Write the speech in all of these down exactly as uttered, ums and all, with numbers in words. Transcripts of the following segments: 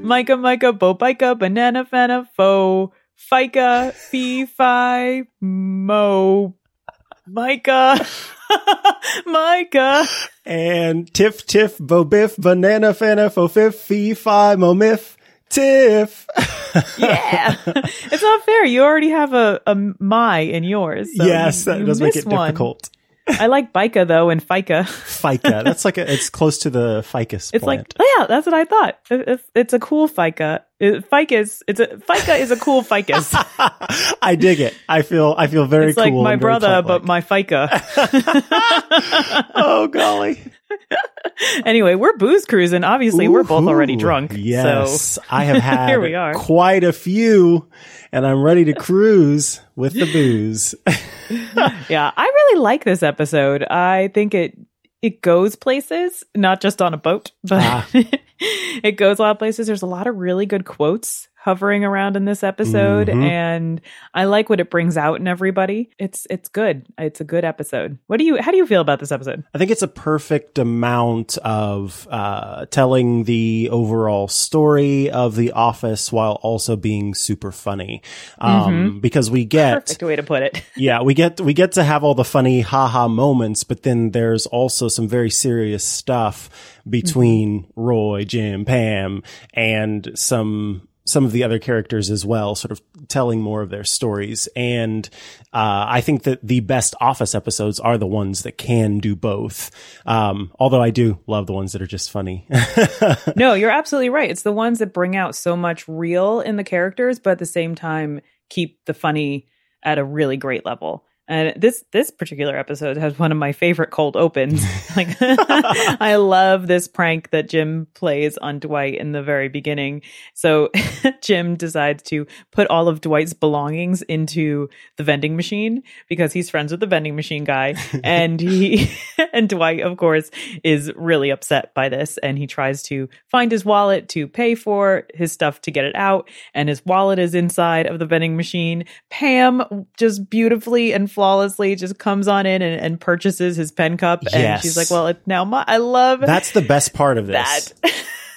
Micah, Micah, Bo, Bika, Banana, Fana, Fo, Fika, Fee, Fi, Mo, Micah, Micah. And Tiff, Tiff, Bo, Biff, Banana, Fana, Fo, Fif, Fee, Fi, Mo, Miff, Tiff. Yeah. It's not fair. You already have a, a my in yours. So yes, you, that you does make it one. difficult. I like Bika though, and Fika. Fica. That's like a, it's close to the ficus It's plant. like, oh yeah, that's what I thought. It- It's, it's a cool Fika. It, ficus. It's a Fika is a cool ficus. I dig it. I feel, I feel very It's cool. like my and very brother, plant-like. but my Fika. Oh, golly. Anyway, we're booze cruising. Obviously, we're both already Ooh, drunk. Yes. So I have had Here we are. quite a few, and I'm ready to cruise with the booze. yeah, I really like this episode. I think it it goes places, not just on a boat, but Ah. it goes a lot of places. There's a lot of really good quotes hovering around in this episode, Mhm. and I like what it brings out in everybody. It's it's good. It's a good episode. What do you how do you feel about this episode? I think it's a perfect amount of uh, telling the overall story of The Office while also being super funny. Um, because we get, Perfect way to put it. yeah, we get, we get to have all the funny haha moments, but then there's also some very serious stuff between Roy, Jim, Pam, and some, some of the other characters as well, sort of telling more of their stories. And uh, I think that the best Office episodes are the ones that can do both. Um, although I do love the ones that are just funny. No, you're absolutely right. It's the ones that bring out so much real in the characters, but at the same time keep the funny at a really great level. And this this particular episode has one of my favorite cold opens. Like, I love this prank that Jim plays on Dwight in the very beginning. So Jim decides to put all of Dwight's belongings into the vending machine because he's friends with the vending machine guy. And he and Dwight, of course, is really upset by this. And he tries to find his wallet to pay for his stuff to get it out. And his wallet is inside of the vending machine. Pam just beautifully and flawlessly just comes on in and, and purchases his pen cup. And Yes. she's like, well, it's now my, I love That's the best part of this. that.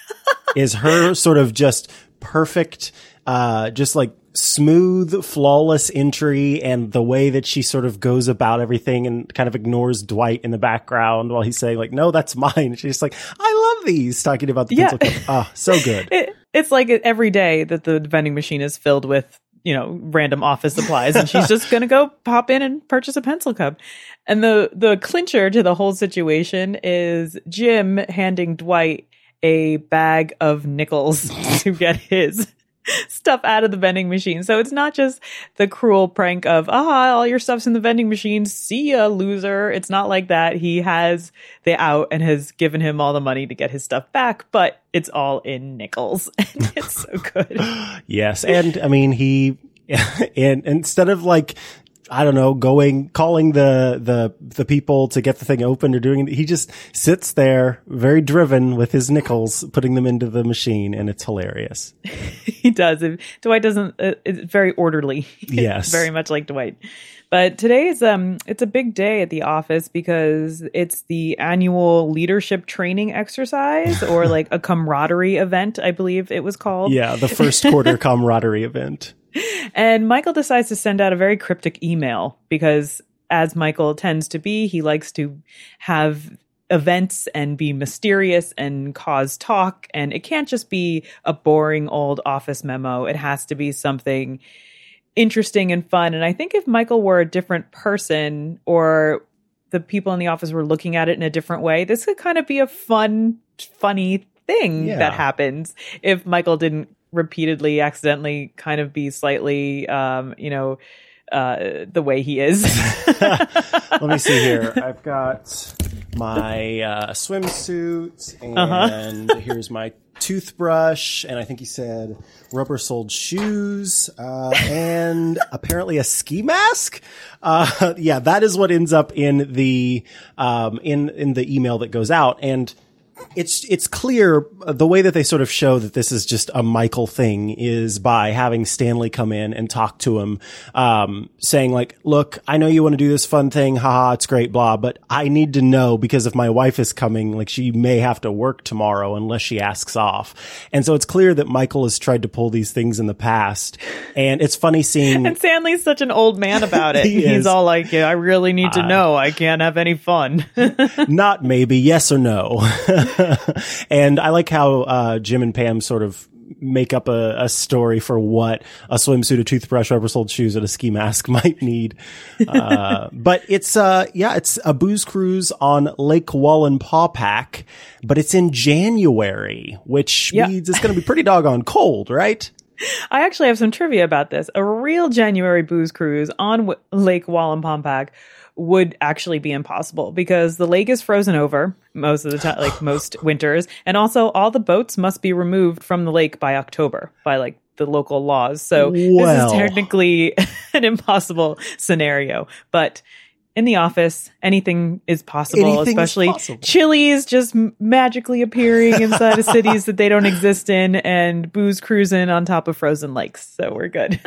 is her sort of just perfect, uh, just like smooth, flawless entry, and the way that she sort of goes about everything and kind of ignores Dwight in the background while he's saying like, no, that's mine. She's just like, I love these, talking about the Yeah. pencil cup. Oh, so good. It, it's like every day that the vending machine is filled with, you know, random office supplies, and she's just going to go pop in and purchase a pencil cup. And the, the clincher to the whole situation is Jim handing Dwight a bag of nickels to get his stuff out of the vending machine. So it's not just the cruel prank of, ah, all your stuff's in the vending machine. See ya, loser. It's not like that. He has the out and has given him all the money to get his stuff back, but it's all in nickels. And it's so good. Yes. And I mean, he, and instead of like, I don't know, going, calling the, the, the people to get the thing open or doing it, he just sits there very driven with his nickels, putting them into the machine, and it's hilarious. He does. Dwight doesn't, uh, it's very orderly. Yes. It's very much like Dwight. But today is, um, it's a big day at the office because it's the annual leadership training exercise, or like a camaraderie event, I believe it was called. Yeah. The first quarter camaraderie event. And Michael decides to send out a very cryptic email because, as Michael tends to be, he likes to have events and be mysterious and cause talk. And it can't just be a boring old office memo. It has to be something interesting and fun. And I think if Michael were a different person, or the people in the office were looking at it in a different way, this could kind of be a fun, funny thing Yeah. that happens if Michael didn't repeatedly accidentally kind of be slightly um you know uh the way he is. Let me see here. I've got my uh swimsuit, and uh-huh. here's my toothbrush, and I think he said rubber soled shoes, uh and apparently a ski mask. Uh yeah, that is what ends up in the um in in the email that goes out. And It's it's clear uh, the way that they sort of show that this is just a Michael thing is by having Stanley come in and talk to him, um, saying like, look, I know you want to do this fun thing. Haha, it's great, blah, but I need to know because if my wife is coming, like she may have to work tomorrow unless she asks off. And so it's clear that Michael has tried to pull these things in the past. And it's funny seeing. And Stanley's such an old man about it. he He's is. all like, yeah, I really need to uh, know. I can't have any fun. Not maybe, yes or no. And I like how uh Jim and Pam sort of make up a, a story for what a swimsuit, a toothbrush, rubber-soled shoes, and a ski mask might need. Uh, but it's, uh, yeah, it's a booze cruise on Lake Wallenpaupack, but it's in January, which yep. means it's going to be pretty doggone cold, right? I actually have some trivia about this. A real January booze cruise on w- Lake Wallenpaupack would actually be impossible because the lake is frozen over most of the time, like most winters. And also all the boats must be removed from the lake by October by like the local laws. So well. This is technically an impossible scenario, but in the office, anything is possible, anything especially possible. Chili's just magically appearing inside of cities that they don't exist in and booze cruising on top of frozen lakes. So we're good.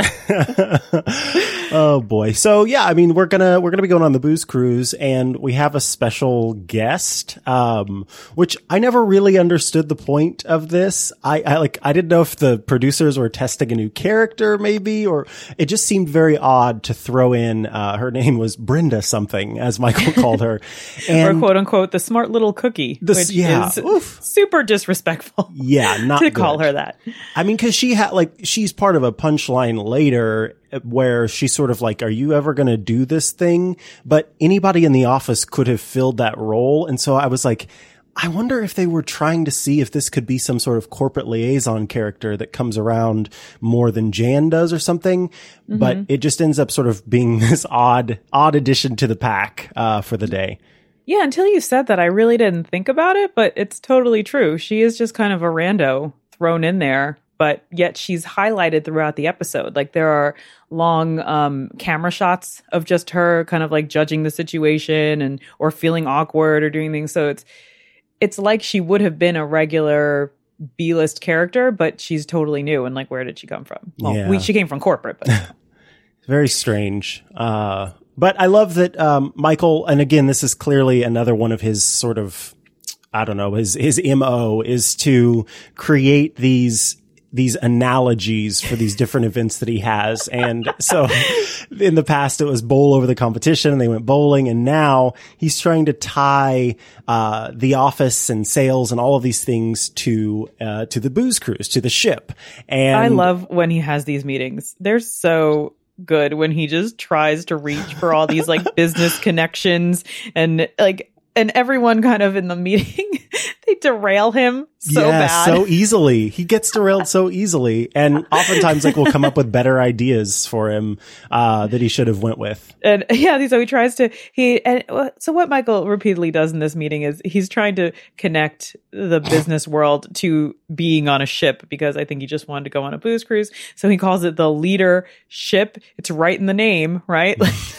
Oh boy. So yeah, I mean, we're gonna, we're gonna be going on the booze cruise and we have a special guest, um, which I never really understood the point of this. I, I like, I didn't know if the producers were testing a new character maybe, or it just seemed very odd to throw in, uh, her name was Brenda something, as Michael called her. And or quote unquote, the smart little cookie, this, which yeah, is oof. super disrespectful. Yeah, not to good. Call her that. I mean, cause she had like, she's part of a punchline later where she's sort of like, are you ever going to do this thing? But anybody in the office could have filled that role. And so I was like, I wonder if they were trying to see if this could be some sort of corporate liaison character that comes around more than Jan does or something. Mm-hmm. But it just ends up sort of being this odd, odd addition to the pack, uh, for the day. Yeah. Until you said that, I really didn't think about it, but it's totally true. She is just kind of a rando thrown in there, but yet she's highlighted throughout the episode. Like there are long um, camera shots of just her kind of like judging the situation and, or feeling awkward or doing things. So it's, It's like she would have been a regular B-list character, but she's totally new. And like, where did she come from? Well, yeah. we, she came from corporate, but very strange. Uh, but I love that um, Michael, and again, this is clearly another one of his sort of, I don't know, his his M O is to create these these analogies for these different events that he has. And so in the past, it was bowl over the competition and they went bowling. And now he's trying to tie, uh, the office and sales and all of these things to, uh, to the booze cruise, to the ship. And I love when he has these meetings. They're so good when he just tries to reach for all these like business connections and like, and everyone kind of in the meeting, they derail him so yeah, bad. so easily. He gets derailed so easily. And oftentimes like we'll come up with better ideas for him, uh, that he should have went with. And yeah, so he tries to, he, and so what Michael repeatedly does in this meeting is he's trying to connect the business world to being on a ship because I think he just wanted to go on a booze cruise. So he calls it the Leader Ship. It's right in the name, right?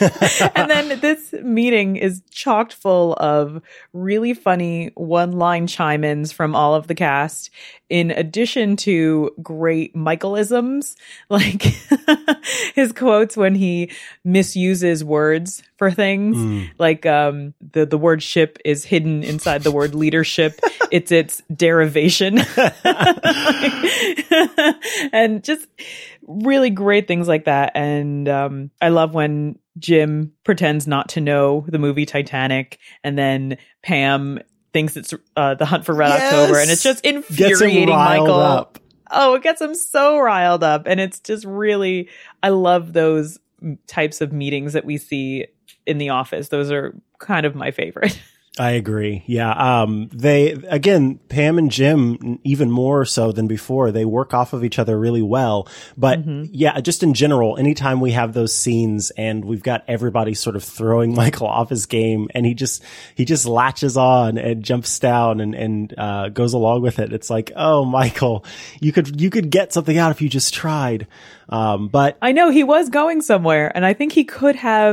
And then this meeting is chocked full of really funny one-line chime-ins from all of the cast, in addition to great Michaelisms, like his quotes when he misuses words for things, mm. like um, the the word ship is hidden inside the word leadership. It's its derivation, like, and just really great things like that. And um, I love when Jim pretends not to know the movie Titanic, and then Pam thinks it's uh, The Hunt for Red yes! October, and it's just infuriating Michael. Up. Oh, it gets him so riled up, and it's just really, I love those types of meetings that we see in the office. Those are kind of my favorite. I agree. Yeah. Um, they, again, Pam and Jim, even more so than before, they work off of each other really well. But mm-hmm. yeah, just in general, anytime we have those scenes and we've got everybody sort of throwing Michael off his game and he just, he just latches on and jumps down and, and, uh, goes along with it. It's like, oh, Michael, you could, you could get something out if you just tried. Um, but I know he was going somewhere, and I think he could have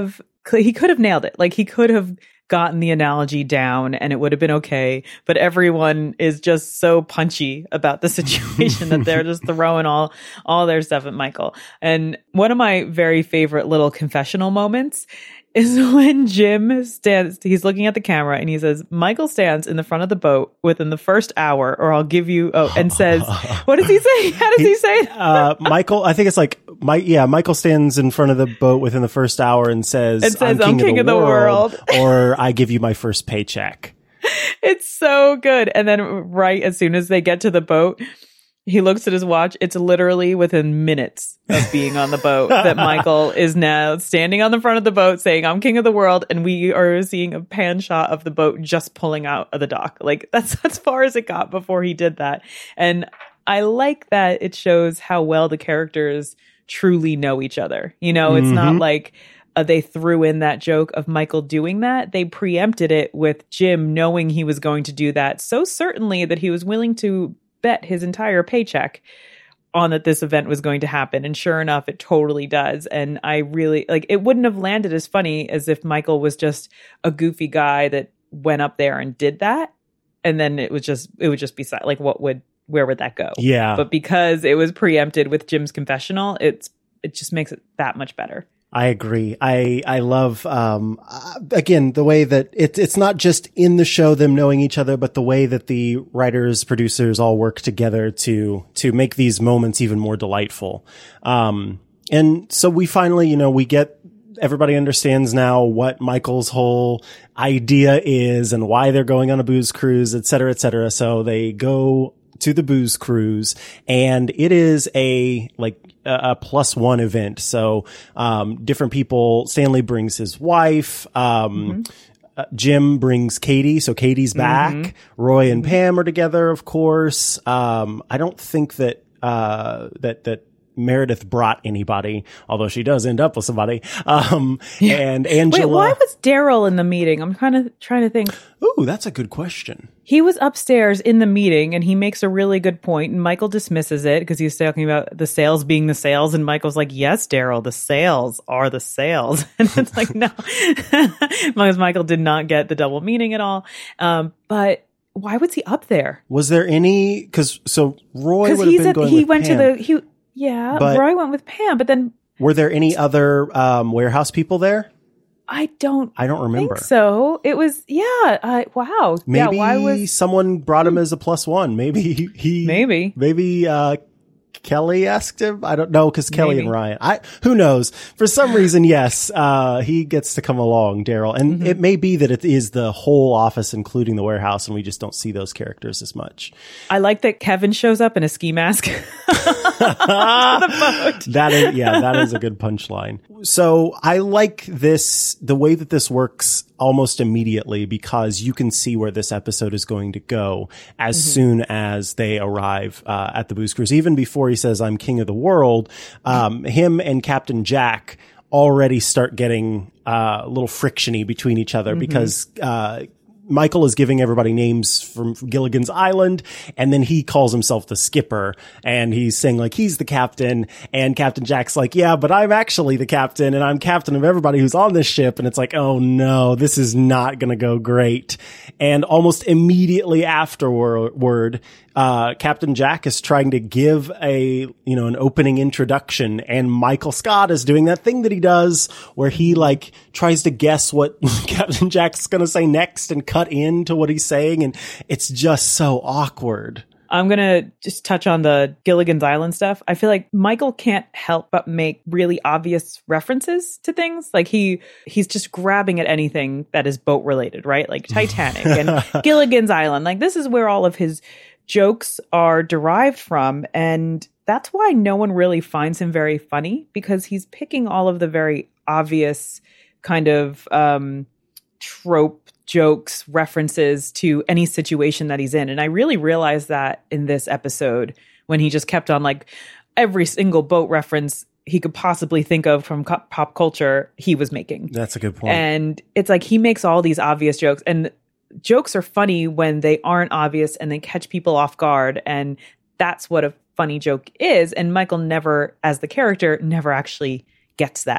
he could have nailed it. Like he could have gotten the analogy down and it would have been okay. But everyone is just so punchy about the situation that they're just throwing all, all their stuff at Michael. And one of my very favorite little confessional moments is when Jim stands, he's looking at the camera and he says, Michael stands in the front of the boat within the first hour or I'll give you, oh, and says, what does he say? How does he, he say it? uh, Michael, I think it's like, my, yeah, Michael stands in front of the boat within the first hour and says, it says I'm, I'm king, king of the, of the world, world. or I give you my first paycheck. It's so good. And then right as soon as they get to the boat, he looks at his watch. It's literally within minutes of being on the boat that Michael is now standing on the front of the boat saying, I'm king of the world. And we are seeing a pan shot of the boat just pulling out of the dock. Like that's as far as it got before he did that. And I like that it shows how well the characters truly know each other. You know, it's mm-hmm. not like uh, they threw in that joke of Michael doing that. They preempted it with Jim knowing he was going to do that so certainly that he was willing to bet his entire paycheck on that this event was going to happen. And sure enough, it totally does. And I really like it wouldn't have landed as funny as if Michael was just a goofy guy that went up there and did that. And then it was just, it would just be like, what would, where would that go? Yeah. But because it was preempted with Jim's confessional, it's, it just makes it that much better. I agree. I, I love, um, uh, again, the way that it, it's not just in the show, them knowing each other, but the way that the writers, producers all work together to, to make these moments even more delightful. Um, and so we finally, you know, we get, everybody understands now what Michael's whole idea is and why they're going on a booze cruise, et cetera, et cetera. So they go to the booze cruise and it is a, like, a plus one event. So, um, different people, Stanley brings his wife, um, mm-hmm. uh, Jim brings Katie. So Katie's back. Mm-hmm. Roy and mm-hmm. Pam are together, of course. Um, I don't think that, uh, that, that, Meredith brought anybody, although she does end up with somebody. Um, yeah. And Angela. Wait, why was Daryl in the meeting? I'm kind of trying to think. Ooh, that's a good question. He was upstairs in the meeting and he makes a really good point and Michael dismisses it because he's talking about the sales being the sales. And Michael's like, yes, Daryl, the sales are the sales. And it's like, no, because Michael did not get the double meaning at all. Um, but why was he up there? Was there any, cause so Roy would have been at, going he with went Pam. to the, he, Yeah, but Roy went with Pam, but then were there any other um, warehouse people there? I don't. I don't remember. Think so it was yeah. Uh, wow. Maybe yeah, why was someone brought him as a plus one? Maybe he. he maybe. Maybe uh, Kelly asked him. I don't know because Kelly maybe. and Ryan. I who knows? For some reason, yes, uh, he gets to come along, Daryl, and mm-hmm. it may be that it is the whole office, including the warehouse, and we just don't see those characters as much. I like that Kevin shows up in a ski mask. That is, yeah, that is a good punchline. So I like this, the way that this works almost immediately because you can see where this episode is going to go as mm-hmm. soon as they arrive uh, at the booze cruise. Even before he says, I'm king of the world, um, him and Captain Jack already start getting uh, a little frictiony between each other mm-hmm. because uh Michael is giving everybody names from Gilligan's Island, and then he calls himself the skipper, and he's saying like he's the captain, and Captain Jack's like, yeah, but I'm actually the captain, and I'm captain of everybody who's on this ship, and it's like, oh no, this is not gonna go great. And almost immediately afterward, uh, Captain Jack is trying to give a, you know, an opening introduction, and Michael Scott is doing that thing that he does where he like tries to guess what Captain Jack's gonna say next and cut into what he's saying, and it's just so awkward. I'm going to just touch on the Gilligan's Island stuff. I feel like Michael can't help but make really obvious references to things. Like he he's just grabbing at anything that is boat related, right? Like Titanic and Gilligan's Island. Like this is where all of his jokes are derived from. And that's why no one really finds him very funny, because he's picking all of the very obvious kind of um, trope jokes, references to any situation that he's in. And I really realized that in this episode when he just kept on like every single boat reference he could possibly think of from co- pop culture he was making. That's a good point. And it's like he makes all these obvious jokes, and jokes are funny when they aren't obvious and they catch people off guard. And that's what a funny joke is. And Michael never, as the character, never actually gets that.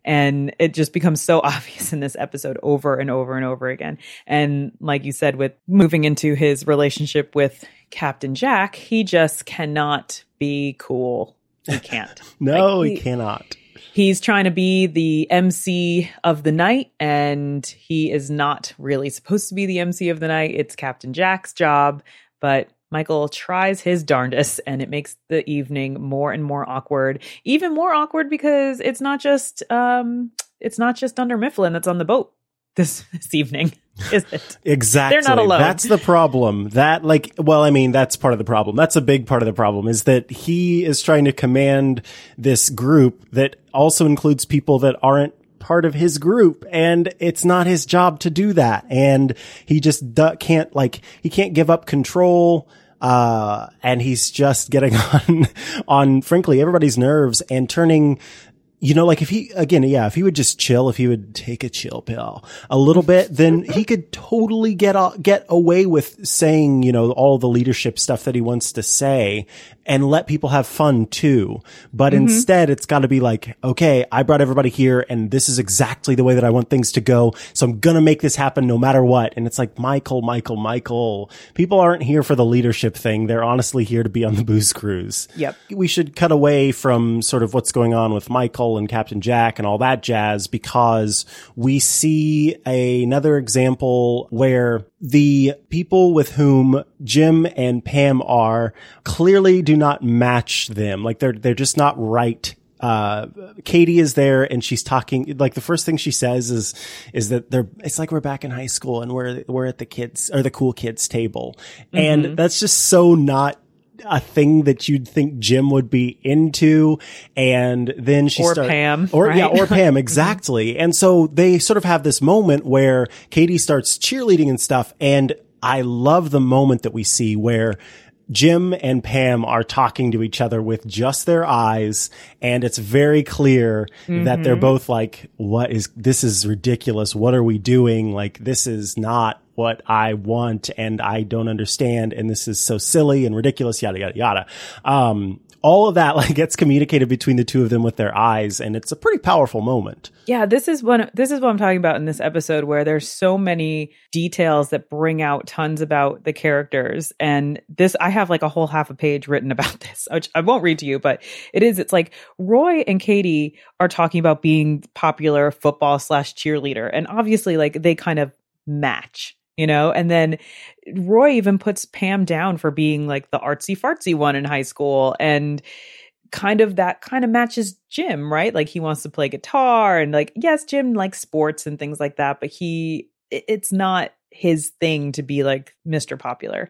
And it just becomes so obvious in this episode over and over and over again. And like you said, with moving into his relationship with Captain Jack, he just cannot be cool. He can't. no, like, he, he cannot. He's trying to be the M C of the night, and he is not really supposed to be the M C of the night. It's Captain Jack's job, but Michael tries his darndest, and it makes the evening more and more awkward. Even more awkward because it's not just um, it's not just Dunder Mifflin that's on the boat this this evening, is it? Exactly. They're not alone. That's the problem. That, like, well, I mean, that's part of the problem. That's a big part of the problem, is that he is trying to command this group that also includes people that aren't part of his group, and it's not his job to do that. And he just du- can't, like, he can't give up control. Uh, and he's just getting on, on, frankly, everybody's nerves and turning, you know, like if he, again, yeah, if he would just chill, if he would take a chill pill a little bit, then he could totally get, uh, get away with saying, you know, all the leadership stuff that he wants to say and let people have fun too. But mm-hmm. instead, it's got to be like, okay, I brought everybody here and this is exactly the way that I want things to go. So I'm going to make this happen no matter what. And it's like, Michael, Michael, Michael, people aren't here for the leadership thing. They're honestly here to be on the booze cruise. Yep. We should cut away from sort of what's going on with Michael and Captain Jack and all that jazz, because we see a, another example where the people with whom Jim and Pam are clearly do not match them. Like they're, they're just not right. Uh, Katie is there and she's talking, like the first thing she says is, is that they're, it's like we're back in high school and we're, we're at the kids or the cool kids table. Mm-hmm. And that's just so not a thing that you'd think Jim would be into. And then she or starts, Pam, or right? yeah, or Pam. Exactly. And so they sort of have this moment where Katie starts cheerleading and stuff. And I love the moment that we see where Jim and Pam are talking to each other with just their eyes. And it's very clear mm-hmm. that they're both like, what is, this is ridiculous. What are we doing? Like, this is not what I want and I don't understand. And this is so silly and ridiculous, yada, yada, yada. Um, all of that like gets communicated between the two of them with their eyes. And it's a pretty powerful moment. Yeah, this is one, this is what I'm talking about in this episode, where there's so many details that bring out tons about the characters. And this, I have like a whole half a page written about this, which I won't read to you, but it is, it's like Roy and Katie are talking about being popular football slash cheerleader. And obviously like they kind of match. You know, and then Roy even puts Pam down for being like the artsy fartsy one in high school. And kind of that kind of matches Jim, right? Like he wants to play guitar and like, yes, Jim likes sports and things like that, but he, it's not his thing to be like Mister Popular.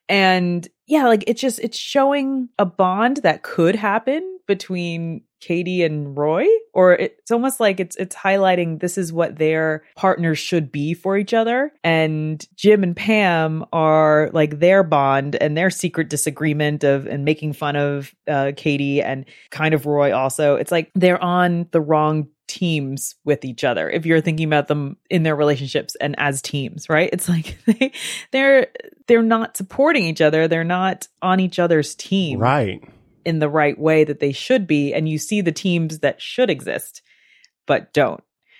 And yeah, like it's just, it's showing a bond that could happen between Katie and Roy, or it's almost like it's it's highlighting this is what their partners should be for each other. And Jim and Pam are like their bond and their secret disagreement of and making fun of uh, Katie and kind of Roy also. It's like they're on the wrong teams with each other if you're thinking about them in their relationships and as teams, right? It's like they they're they're not supporting each other. They're not on each other's team. Right. In the right way that they should be. And you see the teams that should exist, but don't.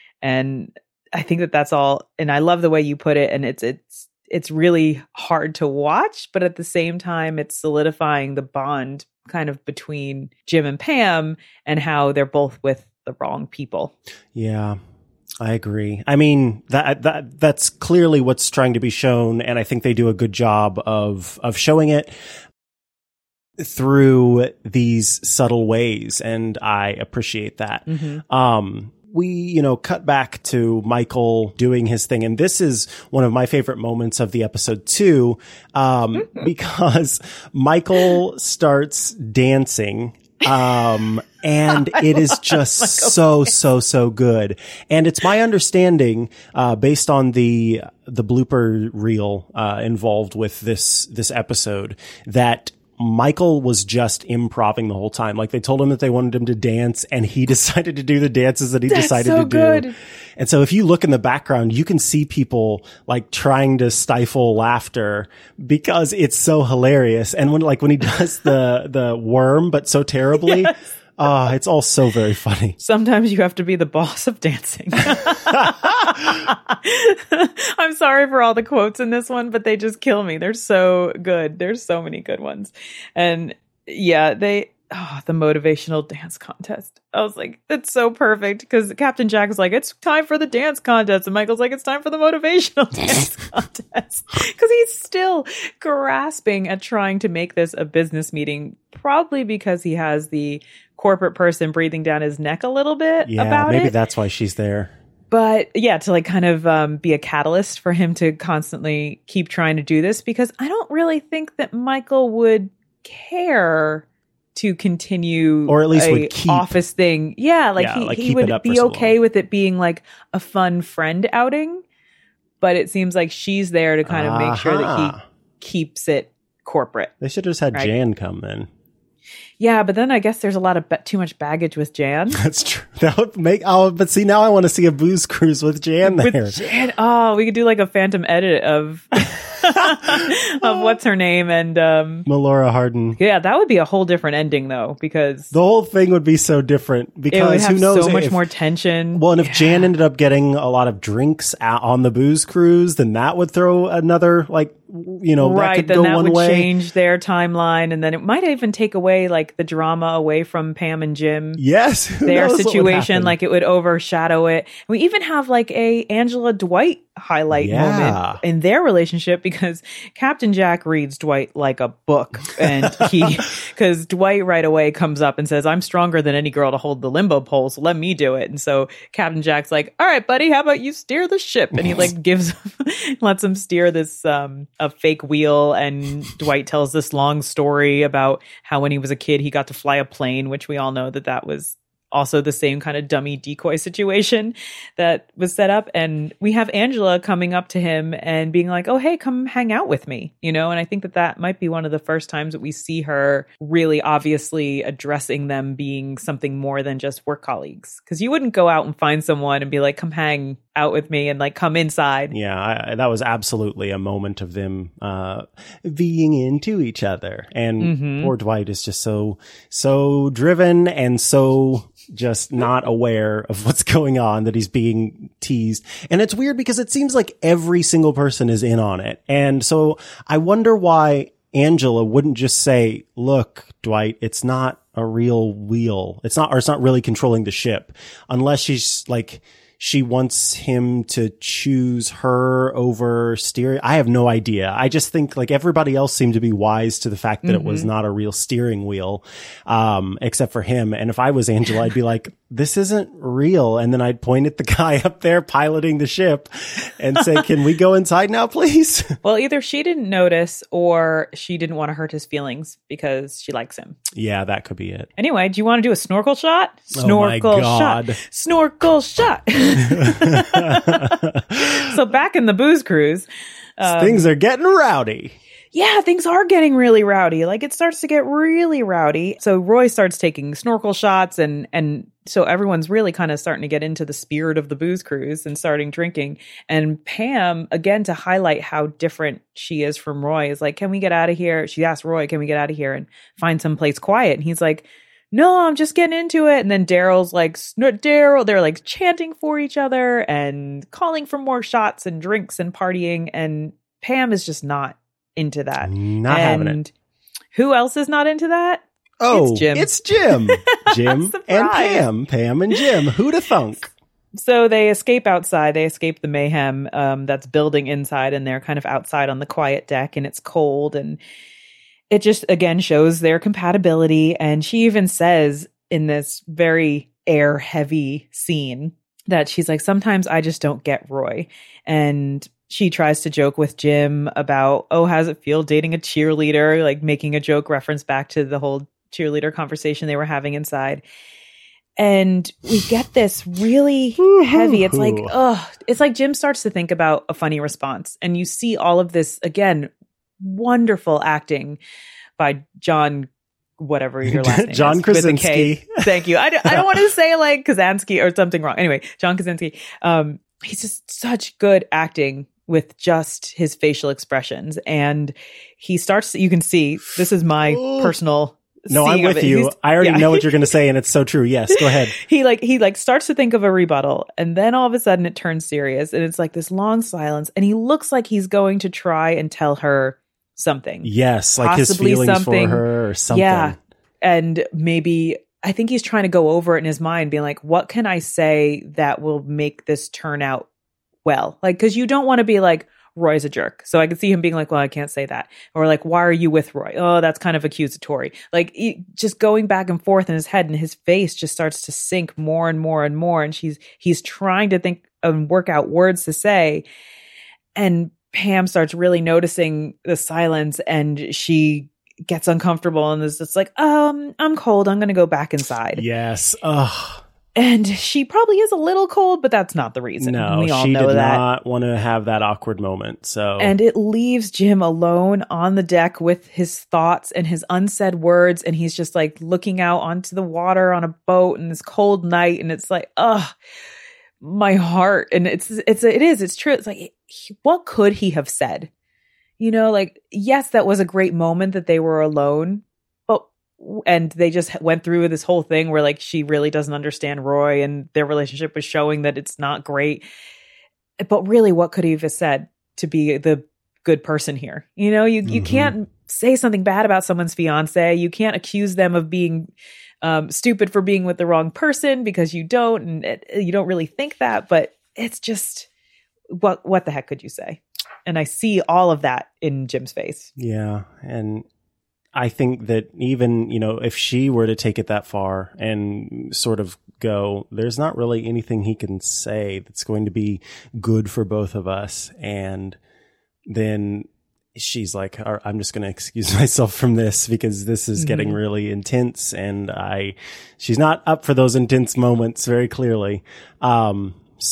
And I think that that's all. And I love the way you put it. And it's, it's, it's really hard to watch, but at the same time, it's solidifying the bond kind of between Jim and Pam and how they're both with the wrong people. Yeah. I agree. I mean, that, that, that's clearly what's trying to be shown. And I think they do a good job of, of showing it through these subtle ways. And I appreciate that. Mm-hmm. Um, we, you know, cut back to Michael doing his thing. And this is one of my favorite moments of the episode too, um, because Michael starts dancing. Um, and it is just so, so, so good. And it's my understanding, uh, based on the, the blooper reel, uh, involved with this, this episode, that Michael was just improving the whole time. Like they told him that they wanted him to dance and he decided to do the dances that he That's decided so to do. Good. And so if you look in the background, you can see people like trying to stifle laughter because it's so hilarious. And when, like when he does the, the worm, but so terribly, yes. Oh, it's all so very funny. Sometimes you have to be the boss of dancing. I'm sorry for all the quotes in this one, but they just kill me. They're so good. There's so many good ones. And yeah, they, oh, the motivational dance contest. I was like, that's so perfect because Captain Jack is like, it's time for the dance contest. And Michael's like, it's time for the motivational dance contest. Because he's still grasping at trying to make this a business meeting, probably because he has the corporate person breathing down his neck a little bit yeah, about maybe it. that's why she's there. But yeah, to like kind of um, be a catalyst for him to constantly keep trying to do this, because I don't really think that Michael would care to continue, or at least a would keep office thing. Yeah, like yeah, he, like he keep would it up be for so okay long. with it being like a fun friend outing. But it seems like she's there to kind of make sure that he Uh-huh. keeps it corporate. They should have just had Right. Jan come then. Yeah, but then I guess there's a lot of ba- too much baggage with Jan. That's true. That would make. Oh, but see, now I want to see a booze cruise with Jan there. With Jan, oh, we could do like a phantom edit of of what's her name, and um, Melora Hardin. yeah, that would be a whole different ending though, because The whole thing would be so different it would because have who knows so much if, more tension. Well, and if Yeah. Jan ended up getting a lot of drinks out on the booze cruise, then that would throw another, like, you know, right, that could then go that one would way. change their timeline, and then it might even take away like the drama away from Pam and Jim. Yes, who Their knows what would situation, happen. like it would overshadow it. We even have like a Angela Dwight highlight Yeah. moment in their relationship, because Captain Jack reads Dwight like a book, and he, because Dwight right away comes up and says, "I'm stronger than any girl to hold the limbo pole, so let me do it." And so Captain Jack's like, "All right, buddy, how about you steer the ship?" And he like gives, lets him steer this um a fake wheel, and Dwight tells this long story about how when he was a kid he got to fly a plane, which we all know that that was also the same kind of dummy decoy situation that was set up. And we have Angela coming up to him and being like, "Oh, hey, come hang out with me," you know? And I think that that might be one of the first times that we see her really obviously addressing them being something more than just work colleagues. Because you wouldn't go out and find someone and be like, "Come hang out with me," and like come inside. Yeah, I, that was absolutely a moment of them uh, being into each other. And Mhm. poor Dwight is just so, so driven and so just not aware of what's going on, that he's being teased. And it's weird because it seems like every single person is in on it. And so I wonder why Angela wouldn't just say, "Look, Dwight, it's not a real wheel. It's not, or it's not really controlling the ship," unless she's like, she wants him to choose her over steering. I have no idea. I just think like everybody else seemed to be wise to the fact that Mm-hmm. it was not a real steering wheel, um, except for him. And if I was Angela, I'd be like, "This isn't real." And then I'd point at the guy up there piloting the ship and say, "Can we go inside now, please?" Well, either she didn't notice or she didn't want to hurt his feelings because she likes him. Yeah, that could be it. Anyway, do you want to do a snorkel shot? Oh my Snorkel God. shot. Snorkel shot. So back in the booze cruise, um, Things are getting rowdy. yeah, things are getting really rowdy. Like it starts to get really rowdy. So Roy starts taking snorkel shots, and and so everyone's really kind of starting to get into the spirit of the booze cruise and starting drinking. And Pam, again, to highlight how different she is from Roy, is like, "Can we get out of here?" She asked Roy, "Can we get out of here and find someplace quiet?" And he's like, "No, I'm just getting into it." And then Daryl's like, "Sn- Daryl," they're like chanting for each other and calling for more shots and drinks and partying. And Pam is just not into that. Not and having it. Who else is not into that? Oh, It's Jim. It's Jim. Jim and Surprise. Pam. Pam and Jim. Who'da thunk? So they escape outside. They escape the mayhem um, that's building inside, and they're kind of outside on the quiet deck, and it's cold. And it just, again, shows their compatibility. And she even says in this very air heavy scene that she's like, "Sometimes I just don't get Roy." And she tries to joke with Jim about, "Oh, how's it feel dating a cheerleader?" Like making a joke reference back to the whole cheerleader conversation they were having inside. And we get this really heavy. It's like, oh, it's like Jim starts to think about a funny response. And you see all of this, again, wonderful acting by John, whatever your last name John is. with a K. Krasinski. Thank you. I, d- I don't want to say like Kazansky or something wrong. Anyway, John Krasinski. Um, he's just such good acting with just his facial expressions. And he starts, you can see, this is my Ooh. personal No, I'm with you. I already yeah. know what you're going to say, and it's so true. Yes, go ahead. he like he like starts to think of a rebuttal, and then all of a sudden it turns serious, and it's like this long silence, and he looks like he's going to try and tell her something. Yes, like his feelings something. for her or something. Yeah, and maybe I think he's trying to go over it in his mind, being like, "What can I say that will make this turn out well?" Like, because you don't want to be like, Roy's a jerk. So I could see him being like, well, I can't say that. Or like, why are you with Roy? Oh, that's kind of accusatory. Like he, just going back and forth in his head, and his face just starts to sink more and more and more. And she's, he's trying to think and work out words to say. And Pam starts really noticing the silence, and she gets uncomfortable and is just like, um, I'm cold. I'm going to go back inside. Yes. Ugh. And she probably is a little cold, but that's not the reason. No, we all she know did that. not want to have that awkward moment. So, and it leaves Jim alone on the deck with his thoughts and his unsaid words, and he's just like looking out onto the water on a boat in this cold night, and it's like, ugh, my heart. And it's it's it is it's true. It's like, what could he have said? You know, like, yes, that was a great moment that they were alone. And they just went through this whole thing where like she really doesn't understand Roy, and their relationship was showing that it's not great. But really, what could he have said to be the good person here? You know, you, you mm-hmm. can't say something bad about someone's fiance. You can't accuse them of being um, stupid for being with the wrong person, because you don't, and it, you don't really think that. But it's just, what what the heck could you say? And I see all of that in Jim's face. Yeah, and I think that even, you know, if she were to take it that far and sort of go, there's not really anything he can say that's going to be good for both of us. And then she's like, I'm just going to excuse myself from this because this is mm-hmm. getting really intense. And I, she's not up for those intense moments very clearly. Um,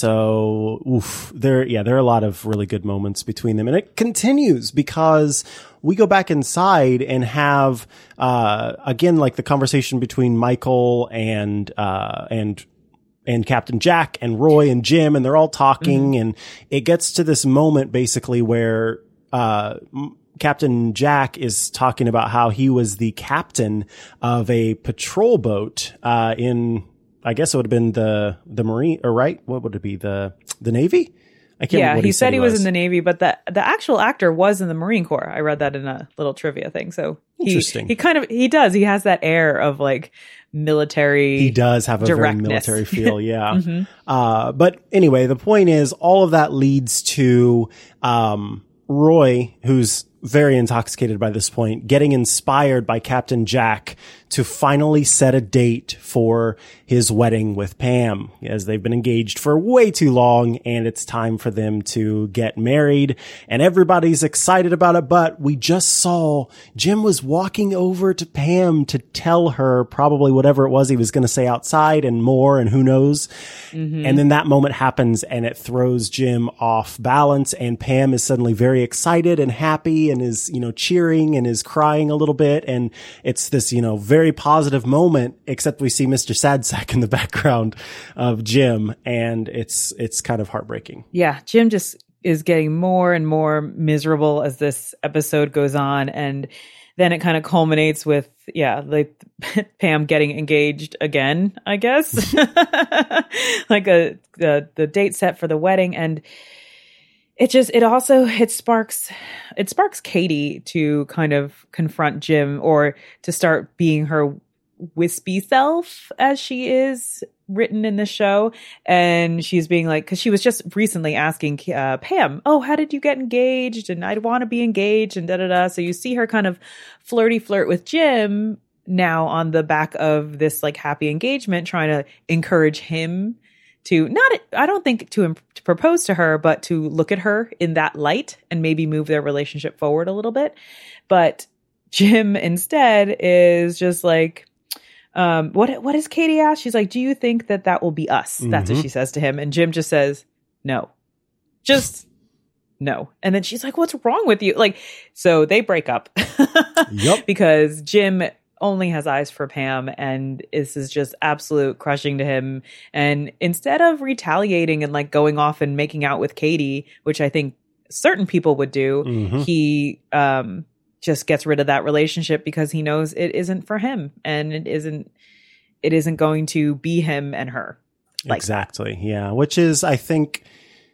So, oof, there, yeah, there are a lot of really good moments between them, and it continues because we go back inside and have, uh, again, like the conversation between Michael and, uh, and, and Captain Jack and Roy and Jim, and they're all talking, mm-hmm. and it gets to this moment basically where, uh, Captain Jack is talking about how he was the captain of a patrol boat, uh, in, I guess it would have been the, the Marine, or right? What would it be? The, the Navy? I can't yeah, remember what he, he said, said he he was. was in the Navy, but the, the actual actor was in the Marine Corps. I read that in a little trivia thing. So he, Interesting. he kind of, he does, he has that air of like military. He does have a directness. very military feel. Yeah. mm-hmm. Uh, but anyway, the point is all of that leads to, um, Roy, who's very intoxicated by this point, getting inspired by Captain Jack to finally set a date for his wedding with Pam, as they've been engaged for way too long, and it's time for them to get married, and everybody's excited about it. But we just saw Jim was walking over to Pam to tell her probably whatever it was he was going to say outside and more, and who knows. Mm-hmm. And then that moment happens, and it throws Jim off balance, and Pam is suddenly very excited and happy and is, you know, cheering and is crying a little bit. And it's this, you know, very positive moment, except we see Mister Sadsack in the background of Jim, and it's, it's kind of heartbreaking. Yeah. Jim just is getting more and more miserable as this episode goes on. And then it kind of culminates with, yeah, like Pam getting engaged again, I guess, like a, the, the date set for the wedding. And it just, it also, it sparks, it sparks Katie to kind of confront Jim, or to start being her wispy self as she is written in the show. And she's being like, cause she was just recently asking uh, Pam, oh, how did you get engaged? And I'd want to be engaged and da da da. So you see her kind of flirty flirt with Jim now on the back of this like happy engagement, trying to encourage him to not, I don't think to, to propose to her, but to look at her in that light and maybe move their relationship forward a little bit. But Jim instead is just like, um, what, what is Katie asked? She's like, do you think that that will be us? Mm-hmm. That's what she says to him. And Jim just says, no, just no. And then she's like, what's wrong with you? Like, so they break up yep. because Jim only has eyes for Pam, and this is just absolute crushing to him. And instead of retaliating and like going off and making out with Katie, which I think certain people would do, mm-hmm. he um just gets rid of that relationship because he knows it isn't for him and it isn't it isn't going to be him and her. Like exactly. That. Yeah. Which is, I think,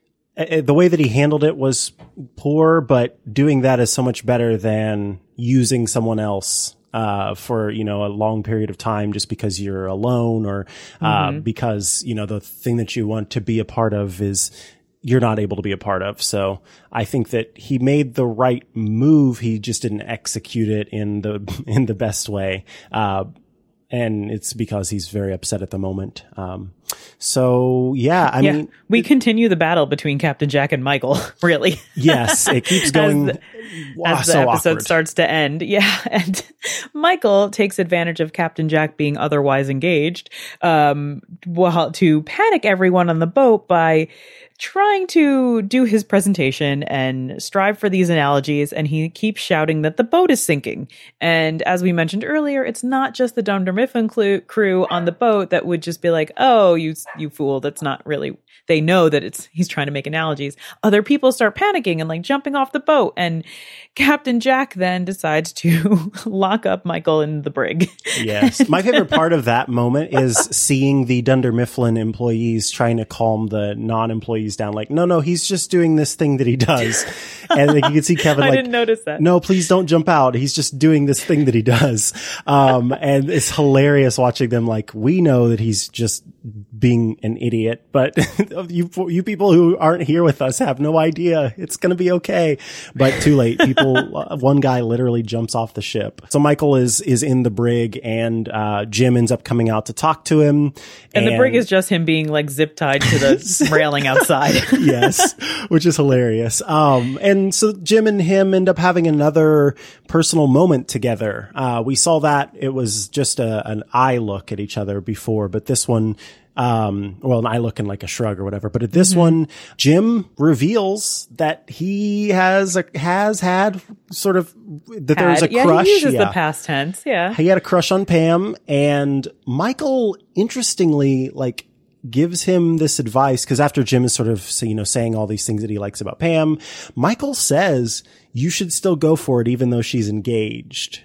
uh, the way that he handled it was poor, but doing that is so much better than using someone else uh, for, you know, a long period of time just because you're alone or uh, mm-hmm. because, you know, the thing that you want to be a part of is you're not able to be a part of. So I think that he made the right move. He just didn't execute it in the, in the best way. Uh, And it's because he's very upset at the moment. Um, so, yeah, I yeah, mean. We continue the battle between Captain Jack and Michael, really. Yes, it keeps going. as the, wow, as the so episode awkward. starts to end. Yeah. And Michael takes advantage of Captain Jack being otherwise engaged um, well, to panic everyone on the boat by trying to do his presentation and strive for these analogies, and he keeps shouting that the boat is sinking. And as we mentioned earlier, it's not just the Dunder Mifflin clu- crew on the boat that would just be like, "Oh, you you fool!" That's not really. They know that it's he's trying to make analogies. Other people start panicking and like jumping off the boat, and Captain Jack then decides to lock up Michael in the brig. Yes, my favorite part of that moment is seeing the Dunder Mifflin employees trying to calm the non-employees down, like, no, no, he's just doing this thing that he does. And like, you can see Kevin like, I didn't notice that. No, please don't jump out. He's just doing this thing that he does. Um, and it's hilarious watching them like, we know that he's just being an idiot, but you, you people who aren't here with us have no idea. It's going to be okay. But too late. People, uh, one guy literally jumps off the ship. So Michael is, is in the brig and, uh, Jim ends up coming out to talk to him. And, and the brig is just him being like zip tied to the railing outside. Yes, which is hilarious. Um, and so Jim and him end up having another personal moment together. Uh, we saw that it was just a, an eye look at each other before, but this one, um, well, an eye look and like a shrug or whatever. But at this mm-hmm. one, Jim reveals that he has a, has had sort of, that had. there's a yeah, crush. He uses yeah. the past tense. Yeah. He had a crush on Pam, and Michael, interestingly, like, gives him this advice because after Jim is sort of, you know, saying all these things that he likes about Pam, Michael says you should still go for it even though she's engaged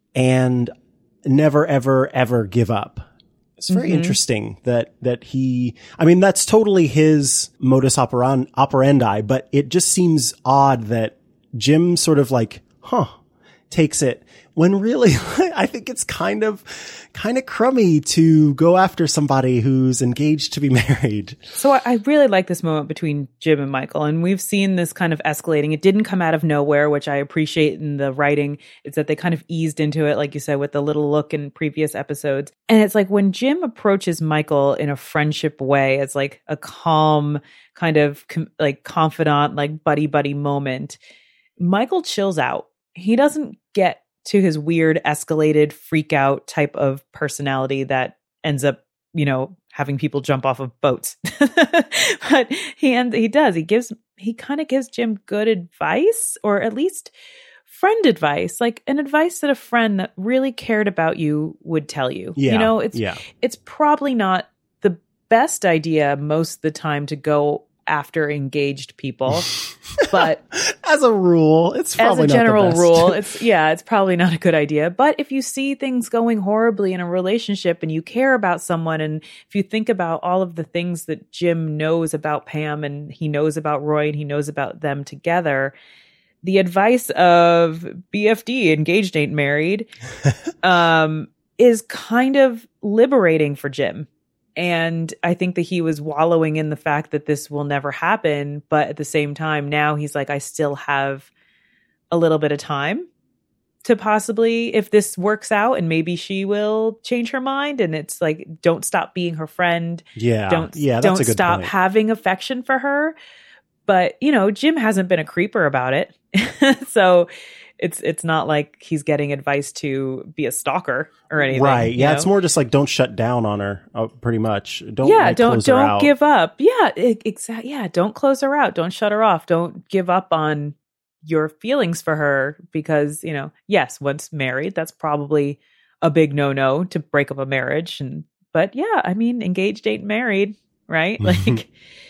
and never, ever, ever give up. It's very mm-hmm. interesting that, that he, I mean, that's totally his modus operan- operandi, but it just seems odd that Jim sort of like, huh, takes it when really I think it's kind of, kind of crummy to go after somebody who's engaged to be married. So I, I really like this moment between Jim and Michael, and we've seen this kind of escalating. It didn't come out of nowhere, which I appreciate in the writing. It's that they kind of eased into it, like you said, with the little look in previous episodes. And it's like when Jim approaches Michael in a friendship way, it's like a calm kind of com- like confidant, like buddy buddy moment. Michael chills out. He doesn't get to his weird escalated freak out type of personality that ends up, you know, having people jump off of boats. But he and he does. He gives he kind of gives Jim good advice, or at least friend advice, like an advice that a friend that really cared about you would tell you. Yeah, you know, it's yeah. it's probably not the best idea most of the time to go after engaged people, but as a rule, it's probably as a general not the best. rule, it's yeah, it's probably not a good idea. But if you see things going horribly in a relationship and you care about someone, and if you think about all of the things that Jim knows about Pam and he knows about Roy and he knows about them together, the advice of B F D, engaged ain't married, um, is kind of liberating for Jim. And I think that he was wallowing in the fact that this will never happen. But at the same time, now he's like, I still have a little bit of time to possibly, if this works out and maybe she will change her mind. And it's like, don't stop being her friend. Yeah. Don't, yeah, that's don't a good stop point. having affection for her. But, you know, Jim hasn't been a creeper about it. So it's it's not like he's getting advice to be a stalker or anything. Right. Yeah. You know? It's more just like, don't shut down on her, uh, pretty much. Don't, yeah, like, don't, close her don't out. give up. Yeah, exactly. Yeah. Don't close her out. Don't shut her off. Don't give up on your feelings for her because, you know, yes, once married, that's probably a big no-no to break up a marriage. And, but yeah, I mean, engaged ain't married, right? Like,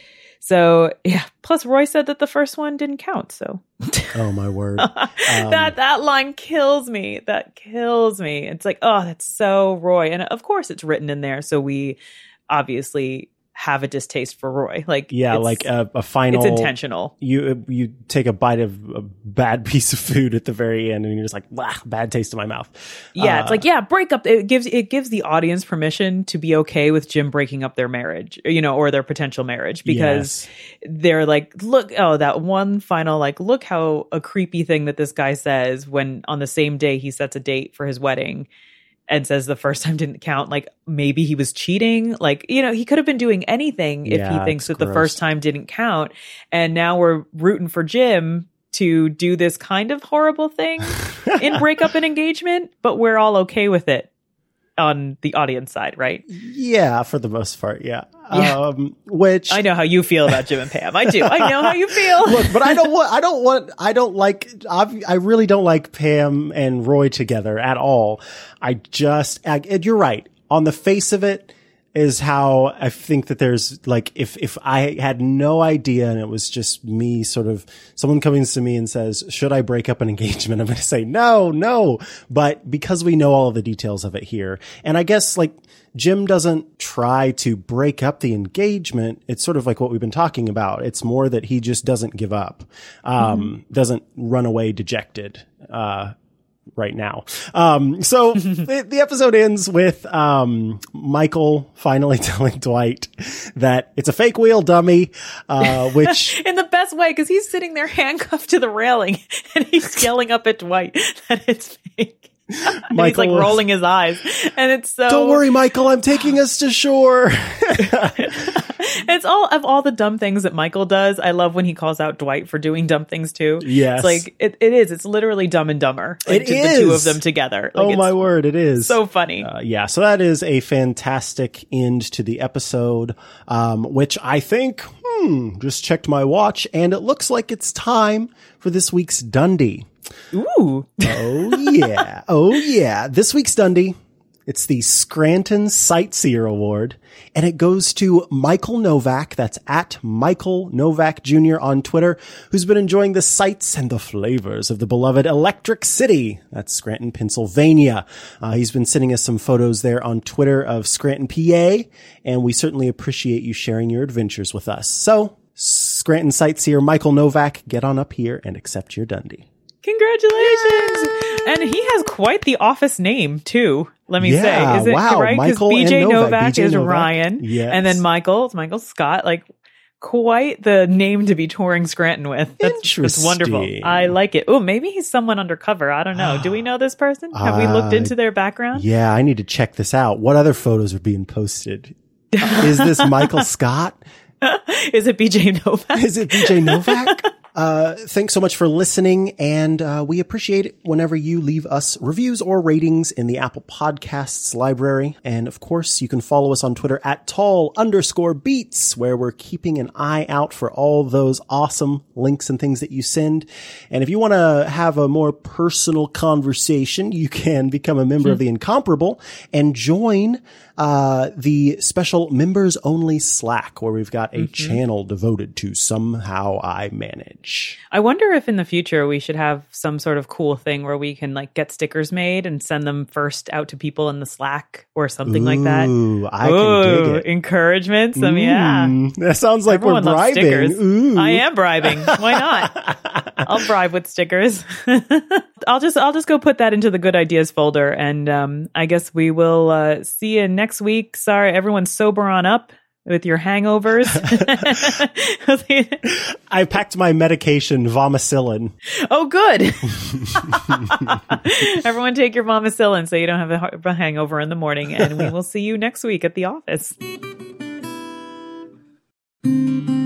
So yeah. Plus, Roy said that the first one didn't count. So, oh my word, um, that that line kills me. That kills me. It's like, oh, that's so Roy, and of course, it's written in there, so we obviously have a distaste for Roy. Like, yeah, like a, a final. It's intentional. You you take a bite of a bad piece of food at the very end, and you're just like, "Blah, bad taste in my mouth." Yeah, uh, it's like, yeah, break up. It gives it gives the audience permission to be okay with Jim breaking up their marriage, you know, or their potential marriage, because yes. they're like, look, oh, that one final, like, look how a creepy thing that this guy says when on the same day he sets a date for his wedding. And says the first time didn't count. Like, maybe he was cheating. Like, you know, he could have been doing anything if yeah, he thinks that gross. the first time didn't count. And now we're rooting for Jim to do this kind of horrible thing in breakup and engagement, but we're all okay with it on the audience side, right? Yeah, for the most part, yeah. yeah. Um, which I know how you feel about Jim and Pam. I do. I know how you feel. Look, but I don't want. I don't want. I don't like. I've, I really don't like Pam and Roy together at all. I just. I, and you're right. On the face of it, is how I think that there's like, if, if I had no idea and it was just me sort of someone coming to me and says, should I break up an engagement? I'm going to say no, no. But because we know all of the details of it here, and I guess like Jim doesn't try to break up the engagement. It's sort of like what we've been talking about. It's more that he just doesn't give up, um, mm-hmm. doesn't run away dejected, uh, right now. Um, so the, the episode ends with, um, Michael finally telling Dwight that it's a fake wheel, dummy, uh, which in the best way, because he's sitting there handcuffed to the railing and he's yelling up at Dwight that it's fake. And he's like rolling his eyes, and it's so. Don't worry, Michael. I'm taking us to shore. It's all of all the dumb things that Michael does. I love when he calls out Dwight for doing dumb things too. Yes, it's like it, it is. It's literally Dumb and Dumber. Like, it is the two of them together. Like, oh my word, it is so funny. Uh, yeah, so that is a fantastic end to the episode, um, which I think. Hmm, just checked my watch, and it looks like it's time for this week's Dundie. Ooh. Oh, yeah. Oh, yeah. This week's Dundie, it's the Scranton Sightseer Award, and it goes to Michael Novak. That's at Michael Novak Junior on Twitter, who's been enjoying the sights and the flavors of the beloved Electric City. That's Scranton, Pennsylvania. Uh, he's been sending us some photos there on Twitter of Scranton, P A, and we certainly appreciate you sharing your adventures with us. So, Scranton Sightseer Michael Novak, get on up here and accept your Dundie. Congratulations! And he has quite the office name too. Let me yeah, say, is it wow, right? Because Michael B J Novak, Novak B J is Novak. Ryan, yes. And then Michael, it's Michael Scott. Like, quite the name to be touring Scranton with. That's, that's wonderful. I like it. Oh, maybe he's someone undercover. I don't know. Do we know this person? Have uh, we looked into their background? Yeah, I need to check this out. What other photos are being posted? Is this Michael Scott? Is it B J Novak? Is it B J Novak? Uh, thanks so much for listening, and uh, we appreciate it whenever you leave us reviews or ratings in the Apple Podcasts library. And of course, you can follow us on Twitter at tall underscore beats, where we're keeping an eye out for all those awesome links and things that you send. And if you want to have a more personal conversation, you can become a member of the Incomparable and join uh the special members only Slack, where we've got a mm-hmm. channel devoted to Somehow I Manage. I wonder if in the future we should have some sort of cool thing where we can like get stickers made and send them first out to people in the Slack or something Ooh, like that. Ooh, I Ooh, can dig it. Encouragement. Some, mm, yeah. That sounds like Everyone we're loves bribing. stickers. Ooh. I am bribing. Why not? I'll bribe with stickers. I'll just I'll just go put that into the good ideas folder, and um, I guess we will uh, see you next week. Sorry, everyone, sober on up with your hangovers. I packed my medication, Vomicillin. Oh, good. Everyone take your Vomicillin so you don't have a hangover in the morning, and we will see you next week at the office.